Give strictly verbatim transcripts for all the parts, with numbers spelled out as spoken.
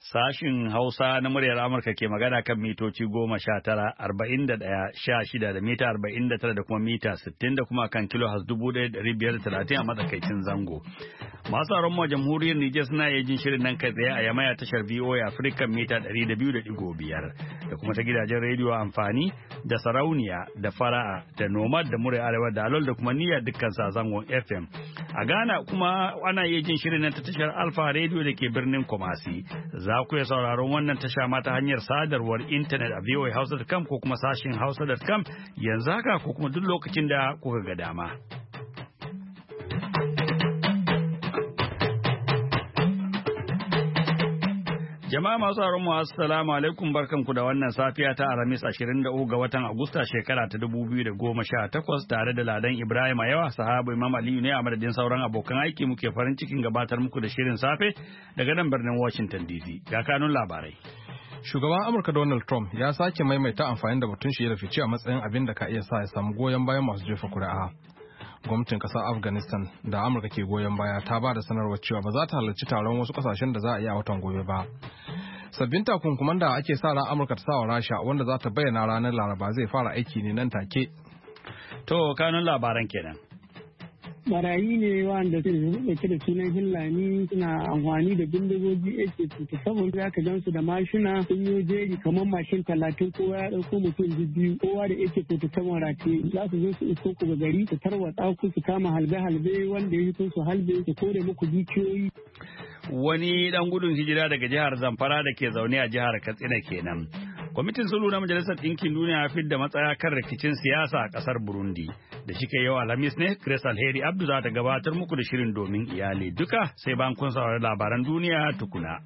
Sashin Hausa na muryar Amurka ke magana kan mitoci goma sha tara, arba'in da ɗaya, sha shida da mita arba'in da tara da kuma mita sittin da kuma kan kilo has dubu ɗaya da ɗari biyar da talatin a matsakaicin zango. Masu aron mu jamhuriyar Nijar suna iya jin shirin nan kai tsaye a Yamaya tashar V O A Africa mita ɗari da biyu da ɗigo biyar da kuma ta gidajen rediyo amfani da sarauniya da fara'a da nomad da muryar arewa da alol da kuma niyyar dukkan sa zangon F M. A Ghana kuma ana iya jin shirin nan ta tashar Alfa Radio da ke birnin Kumasi. Za ku iya sauraron wannan tasha ma ta hanyar sadarwar intanet a voa hausa dot com ko kuma sashin hausa dot com yanzu haka ko kuma duk lokacin da kuka ga dama. Jama'a masu sauraron mu assalamu alaikum, barkanku da wannan safiya ta Alhamis ashirin da uku ga watan Agusta shekara ta dubu biyu da goma sha takwas tare da Ladan Ibrahim a yawa sahabu Imam Aliyu ne a madadin sauran abokan aiki muke farin cikin gabatar muku da shirin safe daga nan birnin Washington D C. Ga kanun labarai. Shugaban Amurka Donald Trump ya sake maimaita amfani da batun shi da fice a matsayin abin da ka iya sa ya samu goyon bayan masu jefa kuri'a. Gwamnatin kasar Afghanistan da Amurka ke goyon baya ta ba da sanarwar cewa ba za ta halarci taron wasu kasashen da za a yi a watan gobe ba. Sabbin takunkuman da ake sa ran Amurka ta sawa Rasha wanda za ta bayyana ranar Laraba zai fara aiki ne nan take. To kanun labaran kenan. Barayi ne wanda ke dauke da sunan Hillani suna amfani da bindigogi A K forty-seven za ka gansu da mashina sun yi jeri kamar mashin talatin kowa ya dauko mutum biyu kowa da A K forty-seven rataye za su zo su iso ku gari su tarwatsa ku su kama halbe-halbe wanda ya fito su halbe su kore muku dukiyoyi. Wani dan gudun hijira daga jihar Zamfara da ke zaune a jihar Katsina kenan. Kwamitin sulhu na Majalisar Ɗinkin Duniya ya fidda matsaya kan rikicin siyasa a ƙasar Burundi. Da shike yau Alhamis ne, Grace Alheri Abdu za ta gabatar muku da shirin domin iyali duka sai bayan kun saurari labaran duniya tukuna.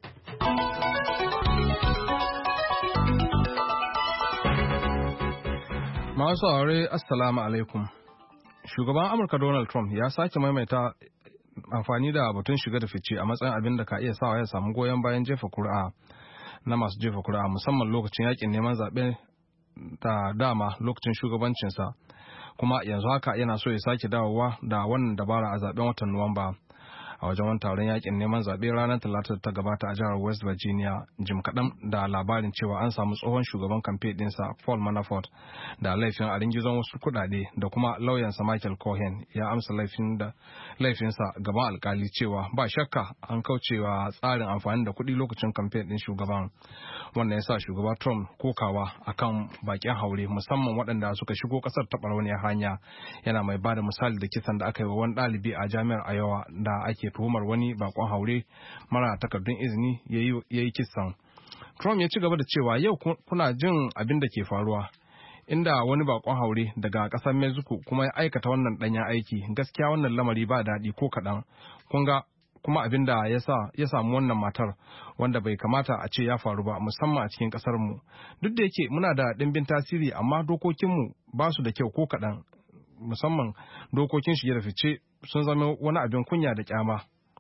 Masu saurare Assalamu alaikum. Shugaban Amurka Donald Trump ya sake maimaita amfani da batun shiga da fice a matsayin abin da ka iya sawa ya samu goyon bayan jefa kuri'a na masu jefa kuri'a musamman lokacin yakin neman zaɓe da dama lokacin shugabancinsa, kuma yanzu haka yana so ya sake dawowa da wannan dabara a zaɓen watan Nuwamba. A wajen wani taron yakin neman zaɓe ranar talata da ta gabata a jihar West Virginia, jim kaɗan da labarin cewa an samu tsohon shugaban kamfe ɗinsa Paul Manafort da laifin a ringizon wasu kuɗaɗe da kuma lauyansa Michael Cohen ya amsa laifin da laifinsa gaban alkali cewa ba shakka an kaucewa tsarin amfani da kuɗi lokacin kamfe ɗin shugaban. Wannan ya sa shugaba Trump kokawa akan bakin haure musamman waɗanda suka shigo ƙasar ta ɓarauniyar hanya, yana mai ba da misali da kisan da aka yi wa wani ɗalibi a jami'ar Iowa da ake tuhumar wani bakon haure mara takardun izini ya yi kisan. Trump ya ci gaba da cewa yau kuna jin abin da ke faruwa inda wani bakon haure daga ƙasar Mexico kuma ya aikata wannan ɗanyen aiki. Gaskiya wannan lamari ba daɗi ko kaɗan. Kun ga kuma abin da ya sa ya samu wannan matar wanda bai kamata a ce ya faru ba musamman a cikin ƙasar mu. Duk da yake muna da ɗimbin tasiri amma dokokinmu ba su da kyau ko kaɗan, musamman dokokin shige da fice sun zama wani abin kunya da kyama.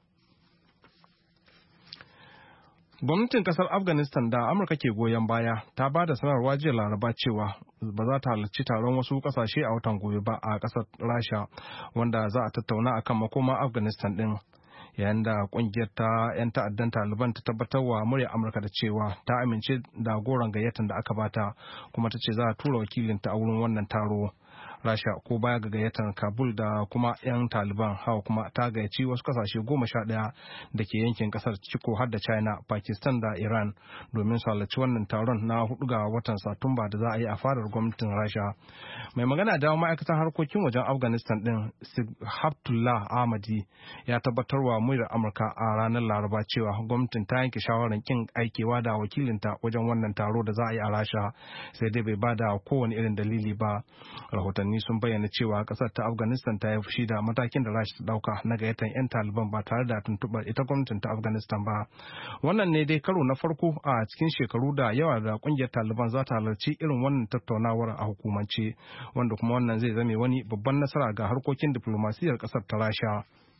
Gwamnatin kasar Afghanistan da Amurka ke goyon baya ta ba da sanarwa jiya Laraba cewa ba za ta halarci taron wasu kasashe a watan gobe ba a kasar Rasha wanda za a tattauna akan makoma Afghanistan din. Yayin da kungiyar ta 'yan ta'addan Taliban ta tabbatar wa murya Amurka da cewa ta amince da goron gayyatar da aka bata kuma ta ce za a tura wakilinta a wurin wannan taro. Rasha ko baya ga gayyatar Kabul da kuma 'yan Taliban, hawa kuma ta gayyaci wasu kasashe goma sha ɗaya da ke yankin kasar ciko har da China, Pakistan da Iran domin su halarci wannan taron na hudu ga watan Satumba da za a yi a fadar gwamnatin Rasha. Mai magana da ma'aikatan harkokin wajen Afghanistan din Habibullah Ahmadi ya tabbatar wa muryar Amurka a ranar Laraba cewa gwamnatin ta yanke shawarar kin aikewa da wakilinta wajen wannan taro da za a yi a Rasha, sai dai bai bada kowane irin dalili ba. Rahotanni sun bayyana cewa kasar ta Afghanistan ta yi fushi da matakin da Rasha ta dauka na gayyatar 'yan Taliban ba tare da tuntuɓar ita gwamnatin ta Afghanistan ba. Wannan ne dai karo na farko a cikin shekaru da yawa da kungiyar Taliban za ta halarci irin wannan tattaunawar a hukumance, wanda kuma wannan zai zame wani babban nasara ga harkokin diflomasiyyar kasar ta Rasha.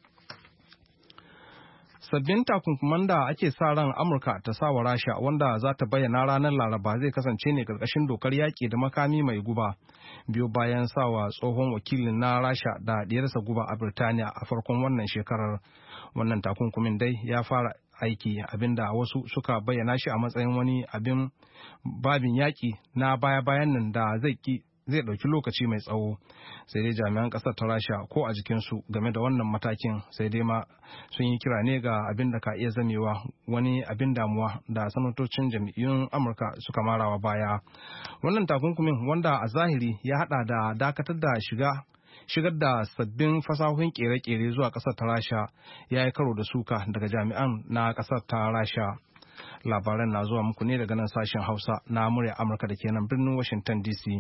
Sabbin takunkuman da ake sa ran Amurka ta sa wa Rasha wanda za ta bayyana ranar Laraba zai kasance ne karkashin dokar yaƙi da makami mai guba, biyo bayan sawa tsohon wakilin na Rasha da diyarsa guba a Birtaniya a farkon wannan shekarar. Wannan takunkumin dai ya fara aiki, abinda wasu suka bayyana shi a matsayin wani abin babin yaƙi na baya-bayan nan da zai ki zai ɗauki lokaci mai tsawo. Sai dai jami'an ƙasar ta Rasha ko a jikinsu game da wannan matakin, sai dai ma sun yi kira ne ga abin da ka iya zamewa wani abin damuwa da sanatocin jam'iyyun Amurka suka marawa baya. Wannan takunkumin, wanda a zahiri ya haɗa da dakatar da shiga shigar da sabbin fasahohin kere-kere zuwa ƙasar ta Rasha, ya yi karo da suka daga jami'an na ƙasar ta Rasha. Labaran na zuwa muku ne daga nan sashen Hausa na murya Amurka da ke nan birnin Washington D C.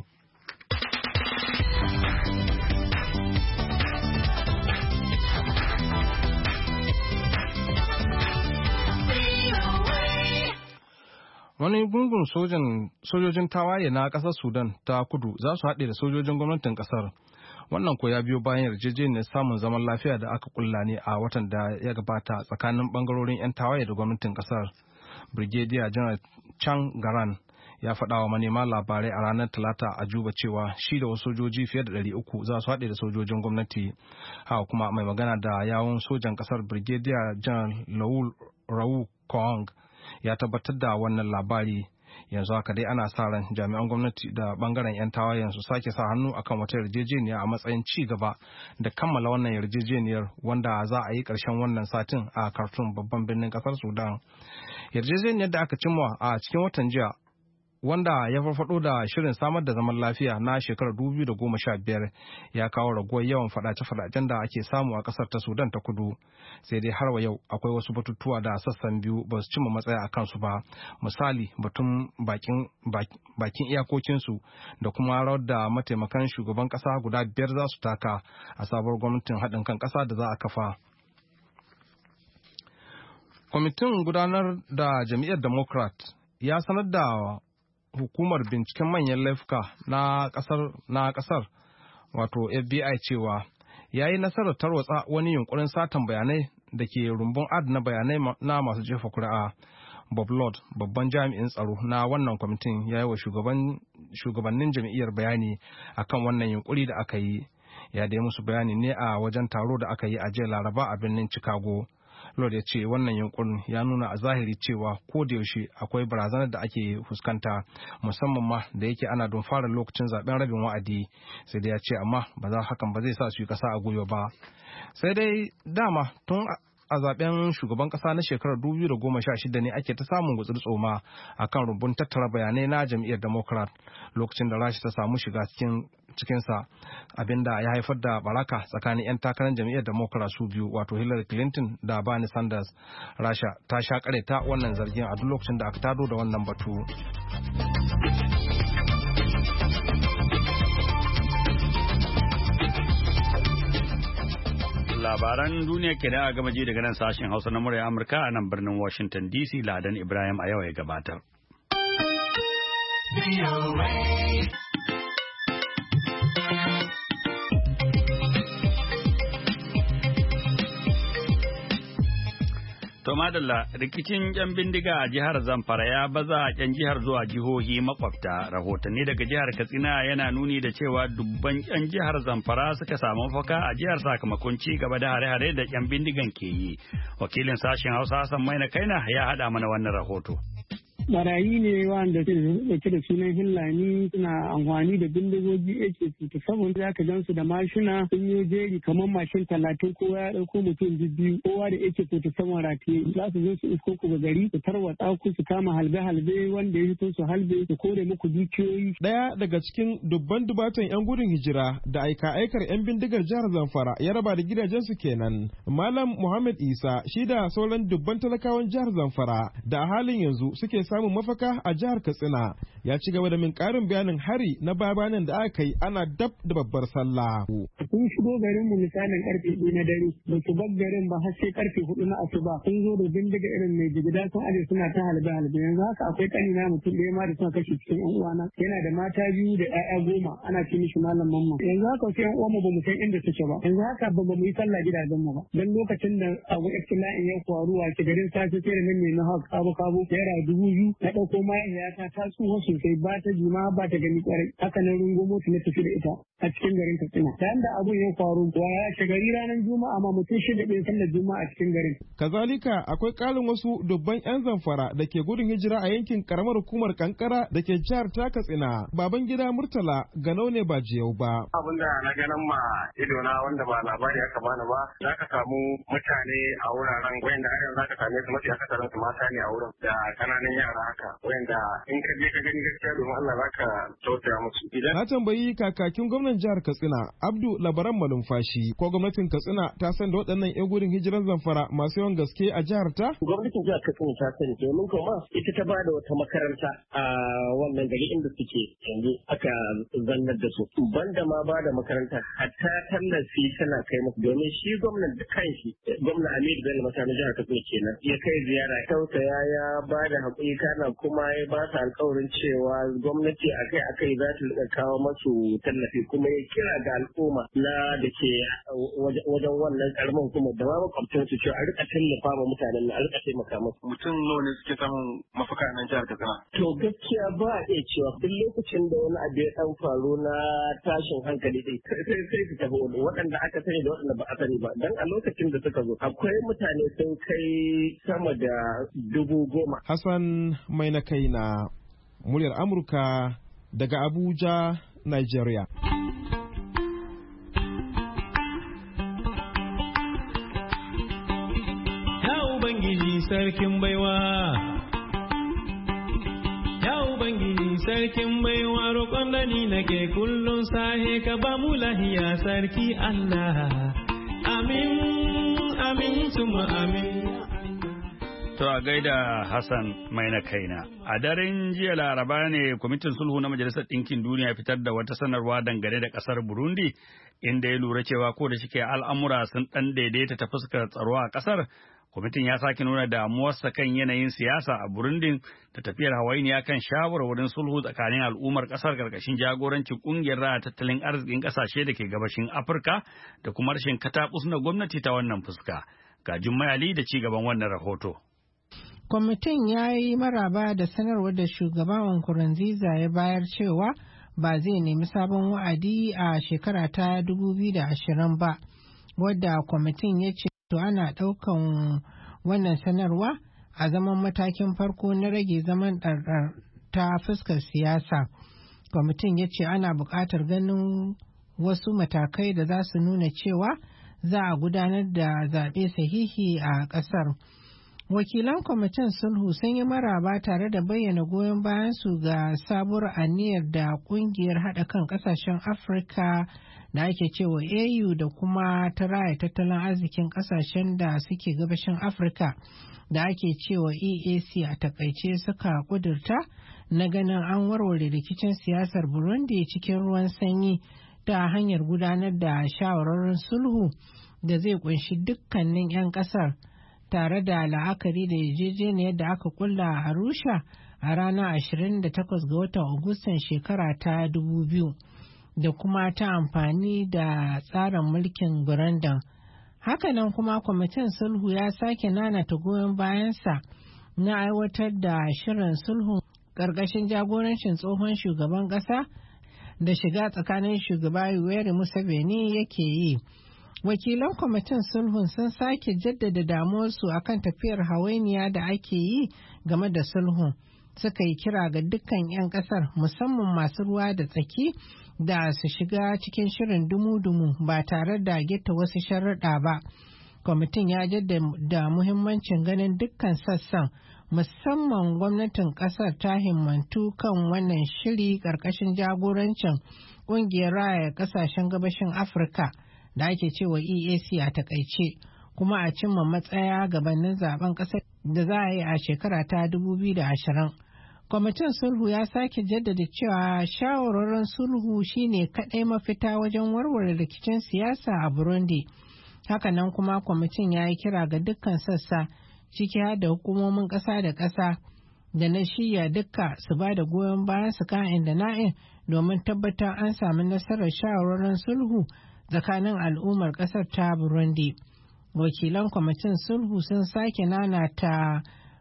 Wani gungun sojojin tawaye na ƙasar Sudan ta kudu za su haɗe da sojojin gwamnatin ƙasar. Wannan ko ya biyo bayan yarjejeniyar samun zaman lafiya da aka kulla ne a watan da ya gabata tsakanin ɓangarorin 'yan tawaye da gwamnatin ƙasar. Brigadier General Chan Garan ya faɗa wa manema labarai a ranar Talata a Juba cewa shi da wasu sojoji fiye da ɗari uku za su haɗe da sojojin gwamnati. Haka kuma mai magana da yawun sojan ƙasar Brigadier General Lawal Rawu Kong ya tabbatar da wannan labari. Yanzu haka dai ana sa ran jami'an gwamnati da bangaren 'yan tawayen su sake sa hannu akan wata yarjejeniya a matsayin ci gaba da kammala wannan yarjejeniyar, wanda za a yi ƙarshen wannan satin a Khartoum, babban birnin ƙasar Sudan. Yarjejeniyar da aka cimma a cikin watan jiya, wanda ya farfado da shirin samar da zaman lafiya na shekarar dubu biyu da goma sha biyar, ya kawo raguwar yawan fadace-fadacen da ake samu a kasar ta Sudan ta kudu. Sai dai har wa yau akwai wasu batutuwa da sassan biyu ba su cimma matsaya a kansu ba. Misali, batun bakin, bakin iyakokinsu da kuma rawar da mataimakan shugaban kasa guda biyar za su taka a sabuwar gwamnatin haɗin kan ƙasa da za a kafa. Kwamitin gudanar da jam'iyyar Democrat ya sanar da hukumar binciken manyan laifuka na kasar na kasar wato F B I cewa ya yi nasarar tarwatsa wani yunkurin satan bayanai da ke rumbun adana bayanai na masu jefa kuri'a. Bob Lord, babban jami'in tsaro na wannan kwamitin, ya yi wa shugabannin jam'iyyar bayani akan wannan yunkuri da aka yi. Ya dai musu bayani ne a wajen taro da aka yi a jiya Laraba a birnin Chicago. Lord ya ce wannan yunkurin ya nuna a zahiri cewa ko da yaushe akwai barazanar da ake fuskanta, musamman ma da yake ana don fara lokacin zaben rabin wa'adi. Sai dai ya ce amma ba za hakan ba zai sa su yi kasa a gwiwa ba. Sai dai dama tun a zaben shugaban kasa na shekarar dubu biyu da goma sha shida ne ake ta samun gutsur tsoma a kan rumbun tattara bayanai na jam'iyyar Democrat lokacin da Rasha ta samu shiga cikin cikinsa, abinda ya haifar da baraka tsakanin 'yan takarar jam'iyyar Democrat su biyu, wato Hillary Clinton da Bernie Sanders. Rasha ta sha ta wannan zargin a duk lokacin da aka tado da wannan batu. Labaran duniya ke da gama ji daga nan sashen Hausa na murya Amurka a nan birnin Washington D C. Ladan Ibrahim a yau ya gabatar. To madalla, rikicin yan bindiga a jihar Zamfara ya baza yan jihar zuwa jihohi makwabta. Rahotanni daga jihar Katsina yana nuni da cewa dubban yan jihar Zamfara suka samu mafaka a jihar sakamakon ci gaba da hare-hare da yan bindigan ke yi. Wakilin sashen Hausa Hassan Maina Kaina ya haɗa mana wannan rahoto. Barayi ne wanda ke da sunan Hillani, suna amfani da bindigogi A K forty-seven, za ka gansu da mashina sun yi jeri kamar mashin talatin, kowa ya ɗauko mutum biyu, kowa da A K forty-seven rataye. Za su zo su isko ku ga gari su tarwatsa ku, su kama halbe-halbe wanda ya fito su halbe su kore muku dukiyoyi. Ɗaya daga cikin dubban dubatan 'yan gudun hijira da aika-aikar 'yan bindigar jihar Zamfara ya raba da gidajensu kenan. Malam Muhammad Isa shi da sauran dubban talakawan jihar Zamfara da a halin yanzu suke samun mafaka a jihar Katsina ya ci gaba da min karin bayanin hari na babanan da aka yi ana dab da babbar sallah. Sun shigo garin mu misalin karfe biyu na dare, ba su bar garin ba har sai karfe hudu na asuba. Sun zo da bindiga irin mai jigida sun aje suna ta halbe halbe. Yanzu haka akwai kanina mutum ɗaya ma da suka kashe cikin yan uwana. Yana da mata biyu da ƴaƴa goma, ana ce mishi malam mamman. Yanzu haka wasu yan uwanmu ba mu san inda suke ba. Yanzu haka ba mu yi sallah gidajen mu ba. Dan lokacin da abu iftila'in ya faru a garin safe sai da nan ne na haka kabo kabo naira dubu biyu na ɗauko mahaifiyata ta tsuho su sosai ba ta jima ba ta gani kwarai haka nan rungumo ta na tafi da ita a cikin garin Katsina. Yayin da abun ya faru wa ya shagari ranar Juma'a ma mutum shida bai sallar Juma'a a cikin garin. Kazalika akwai ƙarin wasu dubban 'yan Zamfara da ke gudun hijira a yankin karamar hukumar Kankara da ke jihar ta Katsina. Babangida Murtala ganau ne ba jiyau ba. Abin da na ganin ma idona wanda ba labari aka bani ba za ka samu mutane a wuraren wayanda har yanzu za ka same su mafi akasarin su mata ne a wurin da kananan yara haka wayanda in ka je ka gani gaskiya domin Allah za ka tausaya musu. Na tambayi kakakin gwamnan jihar Katsina Abdu Labaran Malumfashi ko gwamnatin Katsina ta san da waɗannan 'yan gudun hijiran Zamfara masu yawan gaske a jihar ta? Gwamnatin jihar Katsina ta sani domin kuma ita ta ba da wata makaranta a wannan gari inda suke yanzu aka zannar da su. Banda ma ba da makaranta hatta tallafi tana kai musu domin shi gwamnan da kanshi gwamna Aminu Bello Masani jihar Katsina kenan ya kai ziyara tausaya ya ba da haƙuri kana kuma ya ba su alƙawarin cewa gwamnati akai akai za ta rika kawo masu tallafi kuma ya kira ga al'umma na da ke wajen wannan karamin kuma da ma makwabtan su cewa a rika tallafa ma mutanen na a rika taimaka musu. Mutum nawa ne suke samun mafaka nan jihar Katsina? To gaskiya ba a iya cewa duk lokacin da wani abu ya dan faru na tashin hankali dai sai sai su tafi waɗanda aka sani da waɗanda ba a sani ba dan a lokacin da suka zo akwai mutane sun kai sama da dubu goma. Hassan mai na kai na muryar Amurka daga Abuja, Nigeria. Ya Ubangiji sarkin baiwa, ya Ubangiji sarkin baiwa roƙon da ni nake kullum sahe ka ba mu lahiya sarki Allah. Amin, amin, tuma amin. To a gaida Hassan mai na kaina. A daren jiya Laraba ne kwamitin sulhu na Majalisar Ɗinkin Duniya fitar da wata sanarwa dangane da ƙasar Burundi, inda ya lura cewa ko da shike al'amura sun ɗan daidaita ta fuskar tsaro a ƙasar, kwamitin ya sake nuna damuwarsa kan yanayin siyasa a Burundi da tafiyar hawainiya kan shawarwarin sulhu tsakanin al'ummar ƙasar ƙarƙashin jagorancin ƙungiyar raya tattalin arzikin ƙasashe da ke gabashin Afirka da kuma rashin kataɓus na gwamnati ta wannan fuska. Ga Jummai Ali da ci gaban wannan rahoto. Kwamitin ya yi maraba da sanarwar da shugaban Nkurunziza ya bayar cewa ba zai nemi sabon wa'adi a shekara ta dubu biyu da ashirin ba, wadda kwamitin ya ce to ana ɗaukan wannan sanarwa a zaman matakin farko na rage zaman ɗarɗar ta fuskar siyasa. Kwamitin ya ce ana buƙatar ganin wasu matakai da za su nuna cewa za a gudanar da zaɓe sahihi a ƙasar. Wakilan kwamitin sulhu sun yi maraba tare da bayyana goyon bayansu ga sabuwar aniyar da kungiyar haɗa kan ƙasashen Afirka da ake cewa A U da kuma ta raya tattalin arzikin ƙasashen da suke gabashin Afirka da ake cewa E A C a takaice suka ƙudurta na ganin an warware rikicin siyasar Burundi cikin ruwan sanyi ta hanyar gudanar da shawararin sulhu da zai kunshi dukkanin 'yan ƙasar. Tare da la'akari da yarjejeniyar da aka kulla a Arusha a ranar ashirin da takwas ga watan Agustan shekara ta dubu biyu da kuma ta amfani da tsarin mulkin Burundi. Hakanan kuma kwamitin sulhu ya sake nanata goyon bayansa na aiwatar da shirin sulhu ƙarƙashin jagorancin tsohon shugaban ƙasa da shiga tsakanin shugaba Yoweri Museveni yake yi. Wakilan kwamitin sulhun sun sake jaddada damuwarsu akan tafiyar hawainiya da ake yi game da sulhun. Suka yi kira ga dukkan 'yan kasar musamman masu ruwa da tsaki da su shiga cikin shirin dumu-dumu ba tare da getta wasu sharaɗa ba. Kwamitin ya jaddada muhimmancin ganin dukkan sassan musamman gwamnatin kasar ta himmantu kan wannan shiri ƙarƙashin jagorancin ƙungiyar raya ƙasashen gabashin Afirka da ake cewa E A C a takaice, kuma a cimma matsaya gabanin zaben ƙasar da za a yi a shekara ta dubu biyu da ashirin. Kwamitin sulhu ya sake jaddada cewa shawararin sulhu shine kaɗai mafita wajen warware rikicin siyasa a Burundi. Hakanan kuma kwamitin ya yi kira ga dukkan sassa ciki har da hukumomin ƙasa da ƙasa da na shiya dukka su ba da goyon bayan su ka'in da na'in domin tabbatar an sami nasarar shawararin sulhu tsakanin al'ummar ƙasar ta Burundi. Wakilan kwamitin sulhu sun sake nanata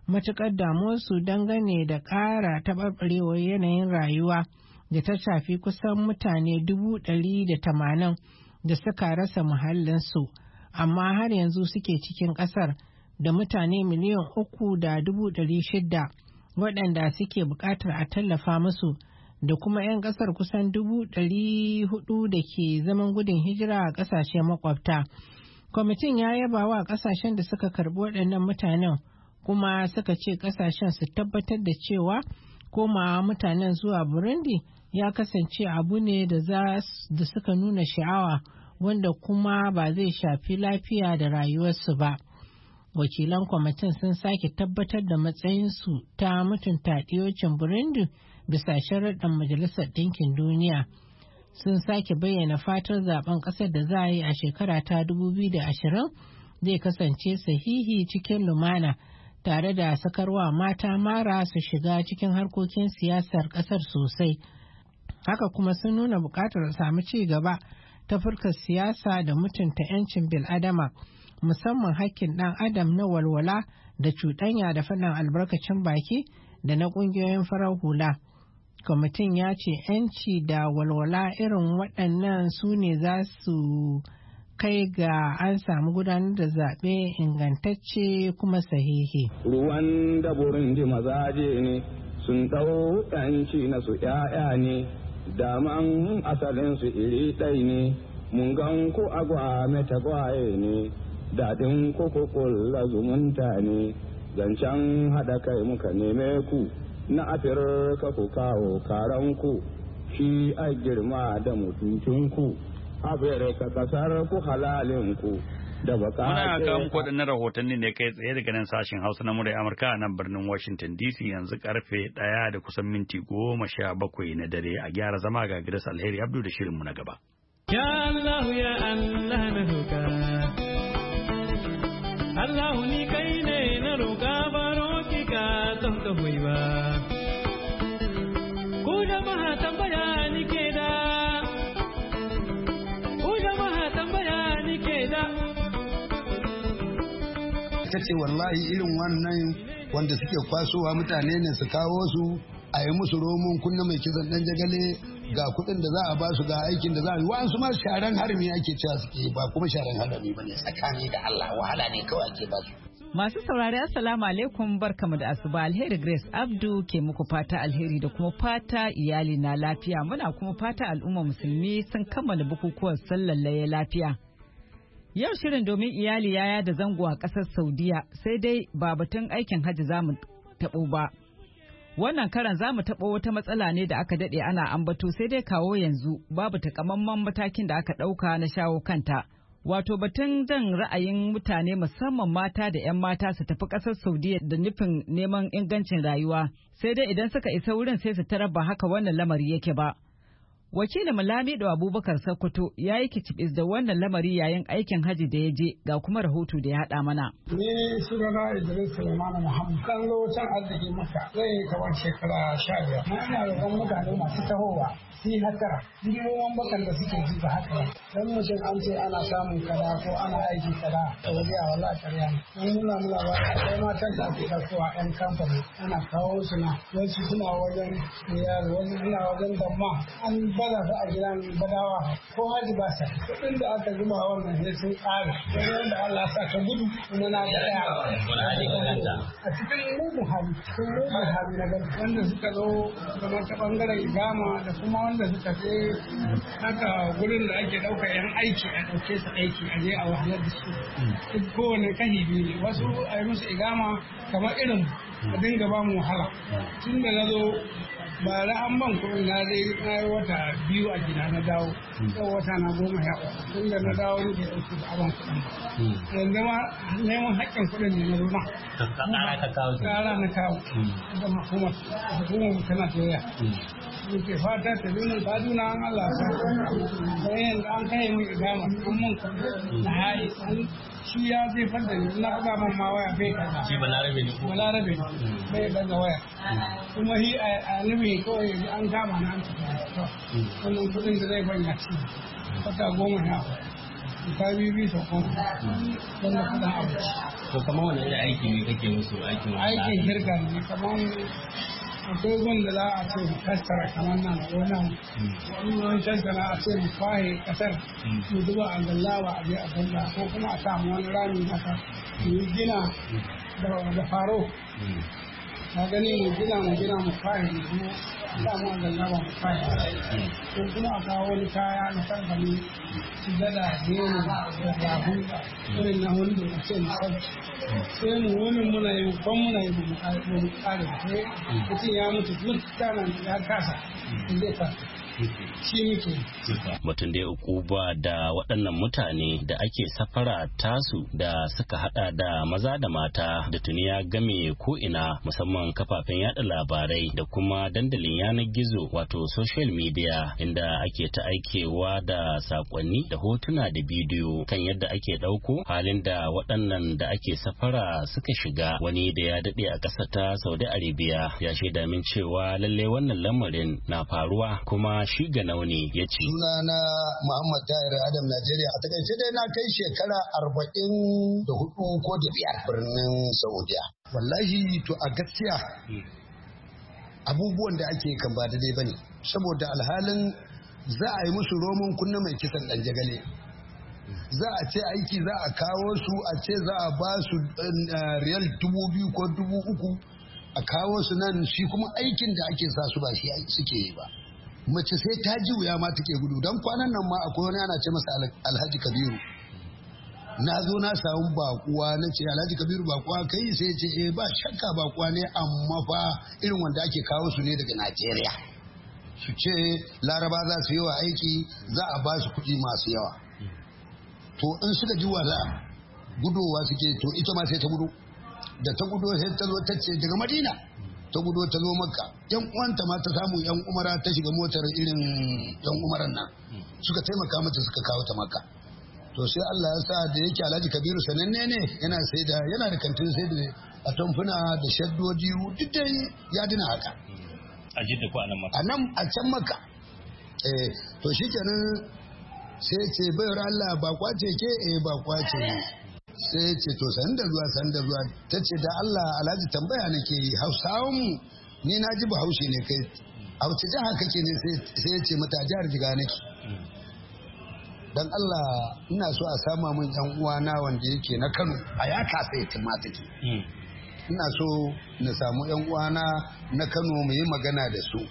matuƙar damuwarsu dangane da ƙara taɓarɓarewar yanayin rayuwa da ta shafi kusan mutane dubu ɗari da tamanin da suka rasa muhallinsu, amma har yanzu suke cikin ƙasar da mutane miliyan uku da dubu ɗari shida waɗanda suke buƙatar a tallafa musu, da kuma 'yan ƙasar kusan dubu ɗari hudu da ke zaman gudun hijira a ƙasashe makwabta. Kwamitin ya yaba wa ƙasashen da suka karɓi waɗannan mutanen, kuma suka ce ƙasashen su tabbatar da cewa komawa mutanen zuwa Burundi ya kasance abu ne da da suka nuna sha'awa, wanda kuma ba zai shafi lafiya da rayuwarsu ba. Wakilan kwamitin sun sake tabbatar da matsayinsu ta mutunta ɗiyocin Burundi bisa sharaɗin Majalisar Ɗinkin Duniya. Sun sake bayyana fatar zaben ƙasar da za a yi a shekara ta dubu biyu da ashirin zai kasance sahihi cikin lumana, tare da sakarwa mata mara su shiga cikin harkokin siyasar ƙasar sosai. Haka kuma sun nuna buƙatar samu ci gaba ta furkar siyasa da mutunta 'yancin bil'adama, musamman hakkin ɗan adam na walwala da cuɗanya da faɗin albarkacin baki da na ƙungiyoyin farar hula. Kwamitin ya ce 'yanci da walwala irin waɗannan su ne za su kai ga an samu gudanar da zaɓe ingantacce kuma sahihi. Ruwan da Burundi mazaje ne sun ɗau 'yanci na su 'ya'ya ne, daman asalinsu iri ɗai ne, mun gan ku agwa mata gwaye ne, daɗin ku kukulla zumunta ne, zancen haɗa kai muka neme ku. Na Afirka ku kawo karanku, shi a girma da mutuntunku, Afirka kasar ku halalinku da baka. Muna kawo muku waɗannan rahotanni ne kai tsaye daga nan sashen Hausa na murai Amurka a nan birnin Washington D C. Yanzu karfe ɗaya da kusan minti goma sha bakwai na dare. A gyara zama ga Gidas Alheri Abdu da shirinmu na gaba. Ya Allah ya Allah na roƙa, Allah ni kai ne na roƙa baro ki ka don ka hoyi ba. Ku jama'a tambaya ni ke da, ku jama'a tambaya ni ke da. Ta ce wallahi irin wannan wanda suke kwasowa mutane ne su kawo su a yi musu romon kunna mai kisan dan jagale ga kuɗin da za a ba su ga aikin da za a yi wa'ansu ma sharan harami ake cewa suke ba kuma sharan harami ba ne tsakani da Allah wahala ne kawai ake ba su. Masu saurari assalamu alaikum barkamu da asuba. Alheri Grace Abdu ke muku fata alheri da kuma fata iyali na lafiya, muna kuma fata al'umma musulmi sun kammala bukukuwan sallar laye lafiya. Yau shirin domin iyali yaya da zango a ƙasar Saudiya, sai dai ba batun aikin hajji za mu taɓo ba. Wannan karan za mu taɓo wata matsala ne da aka daɗe ana ambato, sai dai kawo yanzu babu takamaiman matakin da aka ɗauka na shawo kanta. Wato batun jan ra'ayin mutane musamman mata da 'yan mata su tafi ƙasar Saudiya da nufin neman ingancin rayuwa, sai dai idan suka isa wurin sai su tarar ba haka wannan lamari yake ba. Wakilin Lamido Abubakar Sokoto ya yi kicibis da wannan lamari yayin aikin haji da ya je, ga kuma rahoto da ya haɗa mana. Ni sunana Idris Suleiman Muhammad, kan zo can arziki maka zai yi kamar shekara sha biyar. Na ina roƙon mutane masu tahowa su yi hatara, bidiyoyin bakan da suke ji ba haka ba. Dan mutum an ce ana samun kada ko ana aiki kada a waje a wallahi ƙarya ne. Mun nuna muna ba akwai matan da ake ɗaukowa 'yan kamfani ana kawo su na wasu suna wajen yaro wasu suna wajen damma an baza su a gidan badawa ko haji ba sa kuɗin da aka zuba wannan sai sun ƙare sai wanda Allah sa ka gudu kuma na ga ɗaya a cikin mugun hali sun mugun hali na gani wanda suka zo kamar ta ɓangaren igama da kuma wanda suka je haka gurin da ake ɗauka yan aiki a ɗauke su aiki a je a wahalar da su duk kowane kashi biyu ne wasu a yi musu igama kamar irin a dinga ba mu wahala tun da na zo ba da an ban kuɗi na dai na yi wata biyu a gida na dawo yau wata na goma ya tun da na dawo ni ke ɗauki da abin kuɗin yanzu ma neman haƙƙin kuɗin ne na runa ƙara ka kawo ƙara na kawo da hukumar hukumar tana toya ke fata ta nuna kaduna an Allah sa don yanzu an kai mun igama an mun kuɗi na hayi shi ya zai fadda ni na buga man ma waya bai kaza shi balarabe ne ko balarabe ne bai daga waya kuma shi a nufi kawai an kama na an tafi wannan kudin da zai banya ci wata goma ya ta bibi ta kuma wanda kudin abuci To kamar wani irin aiki ne kake musu aikin wani? Aikin hirga ne kamar akwai wanda za a ce mu tattara kamar nan wannan wani wani tattara a ce mu fahe kasar mu zuba a gallawa a je a banga ko kuma a samu wani rami haka mu gina da faro ka gani mu gina mu gina mu fahe mu kuma a samu a gallawa mu fahe ko kuma a kawo wani kaya na kamfani su gada gero da rahu irin na wani da ce mu sauki sai mu wani muna yi kwan muna yi mu kare sai mutum ya mutu duk kanan ya kasa zai kasa shi muke. Mutum da ya ukuba da waɗannan mutane da ake safara tasu da suka hada da maza da mata da tuni ya game ko ina musamman kafafen yada labarai da kuma dandalin yanar gizo wato social media inda ake ta aikewa da sakonni da hotuna da bidiyo kan yadda ake ɗauko halin da waɗannan da ake safara suka shiga. Wani da ya daɗe a ƙasa ta Saudi Arabia ya shaida min cewa lalle wannan lamarin na faruwa kuma shi ga nauni ya ce. Sunana Muhammad Tahir Adam Najeriya. A takaice dai na kai shekara arba'in da hudu ko da biyar birnin Saudiya. Wallahi to a gaskiya abubuwan da ake kan ba daidai bane saboda alhalin za a yi musu roman kunna mai kisan dan jagale. Za a ce aiki za a kawo su a ce za a ba su riyal dubu biyu ko dubu uku a kawo su nan shi kuma aikin da ake sa su ba shi suke yi ba. Mace sai ta ji wuya ma take gudu don kwanan nan ma akwai wani ana ce masa Alhaji Kabiru. Na zo na samu bakuwa na ce Alhaji Kabiru bakuwa kai sai ce eh ba shakka bakuwa ne amma fa irin wanda ake kawo su ne daga Najeriya. Su ce Laraba za su yi wa aiki za a ba su kuɗi masu yawa. To in suka ji wala gudowa suke to ita ma sai ta gudu. Da ta gudu sai ta zo ta ce daga Madina. Ta gudo ta zo Makka yan uwanta ma ta samu yan umara ta shiga motar irin yan umaran nan suka taimaka mata suka kawo ta Makka. To sai Allah ya sa da yake Alhaji Kabiru sananne ne yana sai da yana da kantin sai da atamfuna da shaddoji duk dai ya dina haka a jidda ko anan Makka anan a can Makka eh to shikenan sai ce bayar Allah ba kwace ke eh ba kwace sai ce to san da zuwa san da zuwa ta ce da Allah Alhaji tambaya nake yi Hausawan mu ni na ji Bahaushe ne kai a wace jiha kake ne sai ya ce mata jihar Jiga nake dan Allah ina so a sama min yan uwana wanda yake na Kano a ya kasa ya tima take ina so na samu yan uwana na Kano mu yi magana da su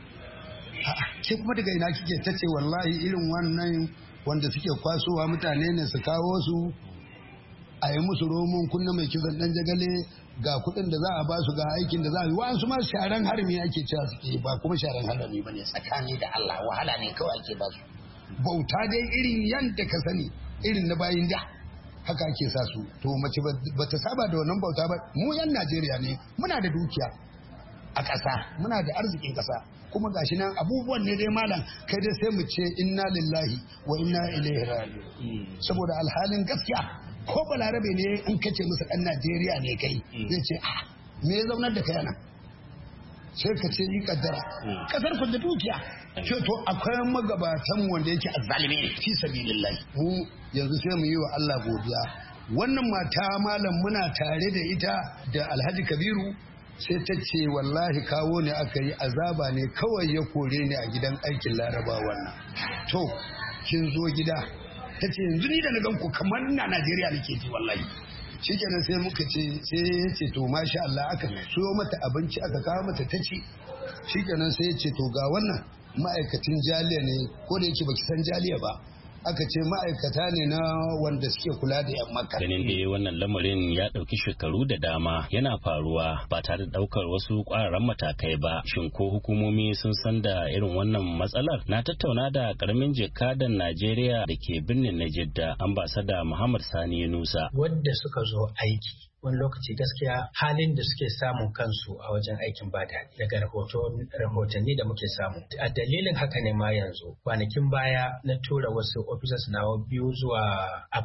ke kuma daga ina kike tace wallahi irin wannan wanda suke kwasowa mutane ne su kawo su a yi musu romon kunna mai kisan dan jagale ga kuɗin da za a ba su ga aikin da za a yi wa'ansu ma sharan harami ake cewa suke ba kuma sharan harami ba ne tsakani da Allah wahala ne kawai ake ba su bauta dai irin yadda ka sani irin na bayin da haka ake sa su to mace ba ta saba da wannan bauta ba mu yan Najeriya ne muna da dukiya a ƙasa muna da arzikin ƙasa kuma gashi nan abubuwan ne dai malam kai dai sai mu ce inna lillahi wa inna ilaihi raji'un saboda alhalin gaskiya ko balarabe ne in kace musu ɗan Najeriya ne kai zai ce a me ya zaunar da kai nan sai ka ce yi kaddara kasar ku da dukiya ce to akwai magabatan wanda yake azzalimi ne fi sabilillah mu yanzu sai mu yi wa Allah godiya wannan mata malam muna tare da ita da Alhaji Kabiru sai ta ce wallahi kawo ne aka yi azaba ne kawai ya kore ni a gidan aikin Laraba wannan to kin zo gida ta ce yanzu ni da na gan ku kamar na Najeriya nake ji wallahi shikenan sai muka ce sai ya ce to masha Allah aka soyo mata abinci aka kawo mata ta ci shikenan sai ya ce to ga wannan ma'aikacin jaliya ne ko da yake baki san jaliya ba aka ce ma'aikata ne na wanda suke kula da yan Makka. Ganin da wannan lamarin ya ɗauki shekaru da dama yana faruwa ba tare da ɗaukar wasu ƙwararren matakai ba. Shin ko hukumomi sun san da irin wannan matsalar? Na tattauna da ƙaramin jakadan Najeriya da ke birnin Najidda, ambasada Muhammad Sani Yunusa. Wadda suka zo aiki wani lokaci gaskiya halin da suke samun kansu a wajen aikin ba daɗi daga rahotanni da muke samu. A dalilin haka ne ma yanzu kwanakin baya na tura wasu officers nawa biyu zuwa Abha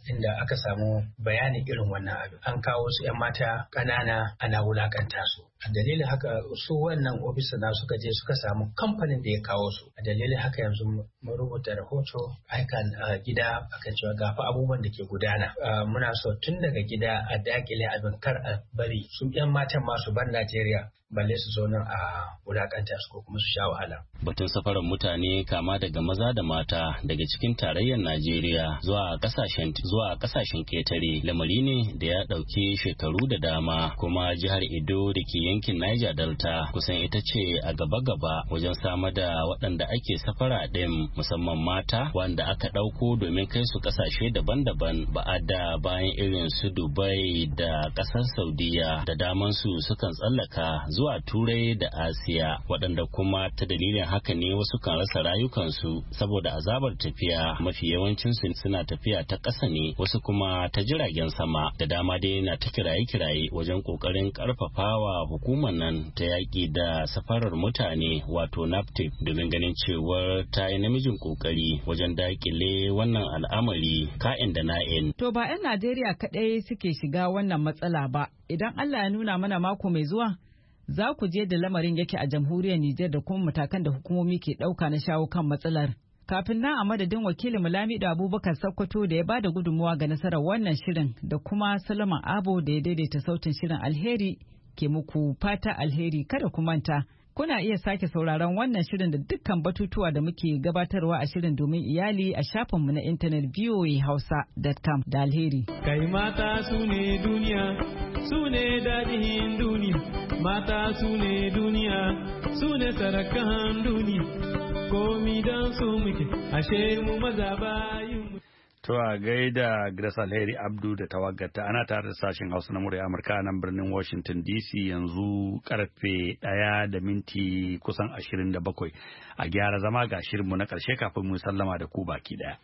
inda aka samu bayanin irin wannan abu. An kawo su 'yan mata ƙanana ana wulakanta su. A dalilin haka su wannan ofisa na suka je suka samu kamfanin da ya kawo su. A dalilin haka yanzu mun rubuta rahoto aikan gida akan cewa gafa abubuwan da ke gudana. Muna so tun daga gida a dakile abin kar a bari su 'yan matan masu bar Najeriya balle su zo nan a wulakanta su ko kuma su sha wahala. Batun safarar mutane kama daga maza da mata daga cikin tarayyar Najeriya zuwa kasashen zuwa kasashen ketare lamari ne da ya dauki shekaru da dama, kuma jihar Edo da ke yankin Niger Delta kusan ita ce a gaba-gaba wajen samar da waɗanda ake safara ɗin, musamman mata wanda aka ɗauko domin kai su kasashe daban-daban ba'ada bayan irin su Dubai da ƙasar Saudiya da daman su sukan tsallaka zuwa Turai da Asiya, waɗanda kuma ta dalilin haka ne wasu kan rasa rayukansu saboda azabar tafiya. Mafi yawancinsu suna tafiya ta ƙasa ne, wasu kuma ta jiragen sama. Da dama dai na ta kiraye-kiraye wajen ƙoƙarin ƙarfafawa hukumar nan ta yaƙi da safarar mutane wato NAPTIP domin ganin cewar ta yi namijin ƙoƙari wajen daƙile wannan al'amari ka'in da na'in. To ba 'yan Najeriya kaɗai suke shiga wannan matsala ba. Idan Allah ya nuna mana mako mai zuwa, za ku je da lamarin yake a jamhuriyar Nijar da kuma matakan da hukumomi ke ɗauka na shawo kan matsalar. Kafin nan a madadin wakilin Lamido Abubakar Sokoto da ya bada gudunmuwa ga nasarar wannan shirin da kuma Solomon Abo da ya daidaita sautin shirin, alheri ke muku fata alheri. Kada ku manta, kuna iya sake sauraron wannan shirin da dukkan batutuwa da muke gabatarwa a shirin domin iyali a shafinmu na intanet v o a hausa dot com da alheri. Kai mata su ne duniya, su ne daɗin duniya, mata su ne duniya, su ne sarakan duniya, komi don su muke, ashe mu maza bayin mu. To a gaida Grace Alheri Abdu da tawaggata, ana tare da sashen Hausa na murya Amurka nan birnin Washington D C yanzu karfe ɗaya da minti kusan ashirin da bakwai. A gyara zama ga shirinmu na ƙarshe kafin mu sallama da ku baki ɗaya.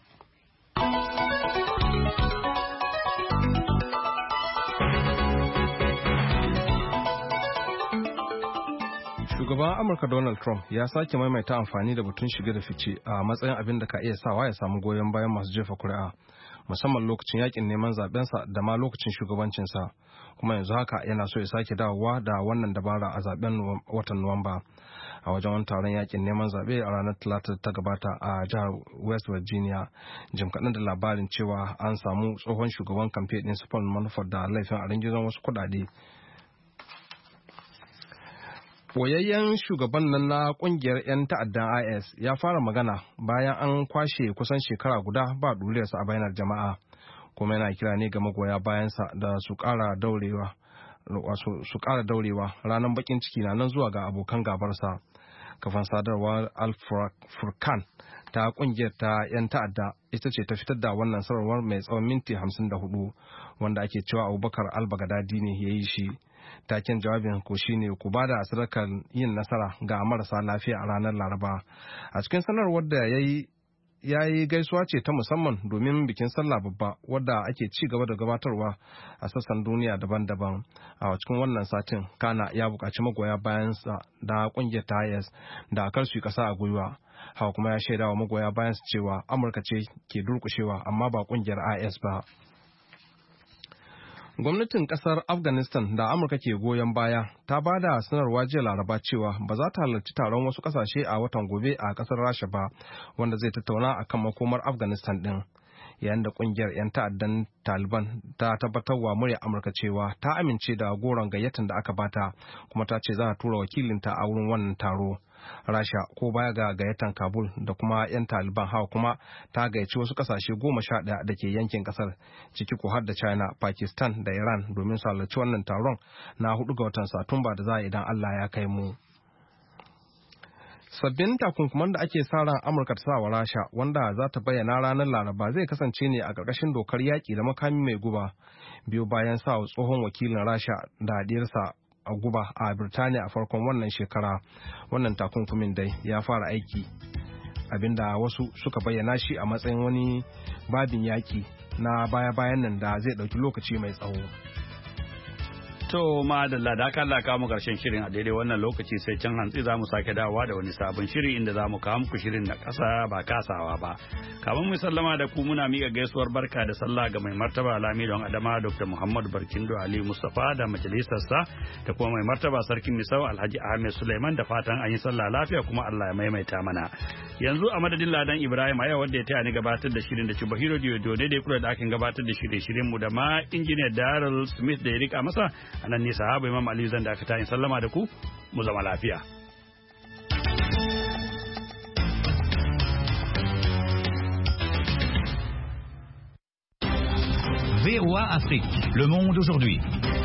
Shugaban Amurka Donald Trump ya sake maimaita amfani da batun shige da fice a matsayin abin da ka iya sawa ya samu goyon bayan masu jefa kuri'a, musamman lokacin yakin neman zabensa da ma lokacin shugabancinsa, kuma yanzu haka yana so ya sake dawowa da wannan dabara a zaben watan Nuwamba. A wajen wani taron yakin neman zaɓe a ranar Talata ta gabata a jihar West Virginia, jim kaɗan da labarin cewa an samu tsohon shugaban kamfe ɗin Paul Manafort da laifin a ringizon wasu kuɗaɗe. Boyayyen shugaban nan na kungiyar 'yan ta'addan I S ya fara magana bayan an kwashe kusan shekara guda ba ɗuriyarsa a bainar jama'a, kuma yana kira ne ga magoya bayansa da su ƙara daurewa su ƙara daurewa ranar bakin ciki na nan zuwa ga abokan gabarsa. Kafan sadarwar Al-Furqan ta kungiyar ta 'yan ta'adda ita ce ta fitar da wannan sanarwar mai tsawon minti hamsin da hudu, wanda ake cewa Abubakar al-Baghdadi ne ya yi shi. Taken jawabin ko shine ku bada sadakar yin nasara ga marasa lafiya a ranar Laraba. A cikin sanarwar da yayi ya yi gaisuwa ce ta musamman domin bikin sallah babba wadda ake ci gaba da gabatarwa a sassan duniya daban-daban a cikin wannan satin. Kana ya buƙaci magoya bayansa da ƙungiyar ta I S da kar su yi ƙasa a gwiwa. Hawa kuma ya shaidawa magoya bayansa cewa Amurka ce ke durƙushewa amma ba ƙungiyar I S ba. Gwamnatin kasar Afghanistan da Amurka ke goyon baya ta ba da sanarwa jiya Laraba cewa ba za ta halarci taron wasu kasashe a watan gobe a kasar Rasha ba, wanda zai tattauna akan makomar Afghanistan din. Yayin da kungiyar 'yan ta'addan Taliban ta tabbatarwa murya Amurka cewa ta amince da goron gayyatan da aka bata, kuma ta ce za ta tura wakilinta a wurin wannan taro. Rasha ko baya ga gayyatan Kabul da kuma 'yan Taliban, hawa kuma ta gayyaci wasu kasashe goma sha ɗaya da ke yankin kasar, ciki ko har da China, Pakistan da Iran domin su halarci wannan taron na hudu ga watan Satumba da za a idan Allah ya kai mu. Sabbin takunkuman da ake sa ran Amurka ta sa wa Rasha, wanda za ta bayyana ranar Laraba, zai kasance ne a ƙarƙashin dokar yaƙi da makami mai guba, biyu bayan sa wa tsohon wakilin Rasha da hadiyarsa a guba a Birtaniya a farkon wannan shekara. Wannan takunkumin dai ya fara aiki, abinda wasu suka bayyana shi a matsayin wani babin yaƙi na baya-bayan nan da zai ɗauki lokaci mai tsawo. To madalla da aka Allah kawo mu karshen shirin a daidai wannan lokaci sai can hantsi za mu sake dawowa da wani sabon shiri inda za mu kawo muku shirin na ƙasa ba kasawa ba. Kamar mu sallama da ku muna miƙa gaisuwar barka da sallah ga mai martaba Lamidon Adama Dr. Muhammad Barkindo Ali Mustafa da majalisarsa da kuma mai martaba Sarkin Misau Alhaji Ahmed Suleiman da fatan an yi sallah lafiya kuma Allah ya maimaita mana. Yanzu a madadin Ladan Ibrahim a yau wanda ya taya ni gabatar da shirin da Chubahiro Diodo ne da ya kula da akin gabatar da shirye-shiryen mu da ma injiniyar Daryl Smith da ya rika masa a nan ne sahaba Imam Aliyu zan dakata in sallama da ku mu zama lafiya. V O A Afrique, le monde aujourd'hui.